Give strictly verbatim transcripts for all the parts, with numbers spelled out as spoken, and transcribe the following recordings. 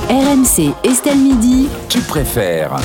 R M C Estelle Midi. Tu préfères.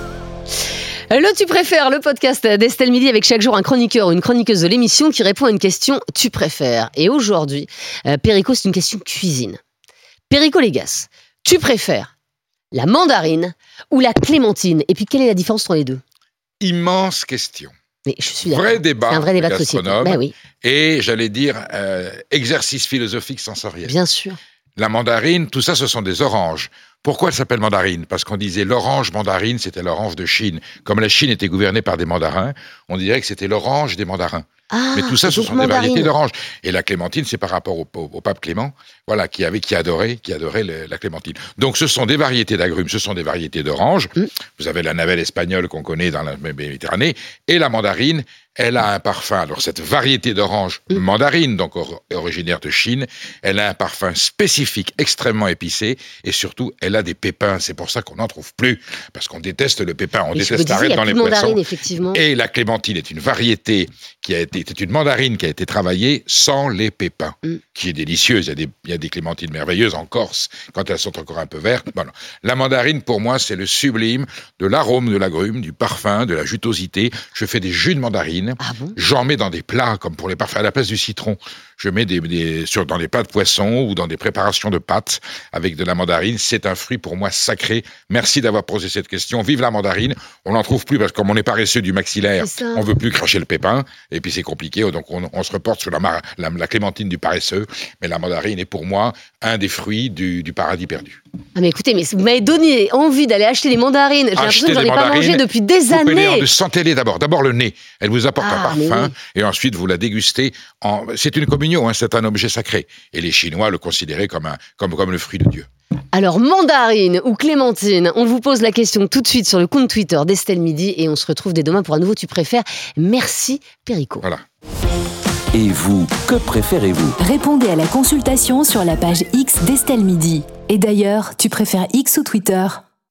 Le Tu préfères, le podcast d'Estelle Midi avec chaque jour un chroniqueur ou une chroniqueuse de l'émission qui répond à une question Tu préfères. Et aujourd'hui, euh, Perico, c'est une question cuisine. Perico Légas, tu préfères la mandarine ou la clémentine? Et puis, quelle est la différence entre les deux? Immense question. Mais je suis Vrai débat, c'est un vrai débat de gastronome, société. Ben oui, et j'allais dire euh, exercice philosophique sensoriel. bien sûr. La mandarine, tout ça, ce sont des oranges. Pourquoi elle s'appelle mandarine? Parce qu'on disait l'orange mandarine, c'était l'orange de Chine. Comme la Chine était gouvernée par des mandarins, on dirait que c'était l'orange des mandarins. Ah, Mais tout ça, ce donc sont mandarine. des variétés d'oranges. Et la clémentine, c'est par rapport au, au, au pape Clément, voilà, qui avait, qui adorait, qui adorait le, la clémentine. Donc, ce sont des variétés d'agrumes, ce sont des variétés d'oranges. Mm. Vous avez la navelle espagnole qu'on connaît dans la Méditerranée, et la mandarine, elle a un parfum. Alors, cette variété d'orange mm. mandarine, donc or, originaire de Chine, elle a un parfum spécifique, extrêmement épicé, et surtout, elle a des pépins. C'est pour ça qu'on n'en trouve plus, parce qu'on déteste le pépin, on Et déteste la l'arête dans les poissons. Effectivement. Et la clémentine est une variété qui a été, c'est une mandarine qui a été travaillée sans les pépins, mm. qui est délicieuse. Il y a des, il y a des clémentines merveilleuses en Corse, quand elles sont encore un peu vertes. Bon, la mandarine, pour moi, c'est le sublime de l'arôme de l'agrume, du parfum, de la jutosité. Je fais des jus de mandarine. Ah bon? J'en mets dans des plats, comme pour les parfums, à la place du citron. Je mets des, des, sur, dans des plats de poisson ou dans des préparations de pâtes avec de la mandarine. C'est un fruit pour moi sacré. Merci d'avoir posé cette question. Vive la mandarine. On n'en trouve plus parce que comme on est paresseux du maxillaire, on veut plus cracher le pépin. Et puis c'est compliqué. Donc on, on se reporte sur la, mar, la, la clémentine du paresseux. Mais la mandarine est pour moi un des fruits du, du paradis perdu. Ah mais écoutez, mais vous m'avez donné envie d'aller acheter des mandarines. J'ai l'impression que j'en ai pas mangé depuis des années. Sentez-les d'abord. D'abord le nez. Elle vous apporte ah, un parfum. Oui. Et ensuite vous la dégustez. En... C'est une communion, hein, c'est un objet sacré. Et les Chinois le considéraient comme, un, comme, comme le fruit de Dieu. Alors, mandarine ou clémentine, on vous pose la question tout de suite sur le compte Twitter d'Estelle Midi et on se retrouve dès demain pour un nouveau Tu préfères. Merci Perico. Voilà. Et vous, que préférez-vous? Répondez à la consultation sur la page X d'Estelle Midi. Et d'ailleurs, tu préfères X ou Twitter ?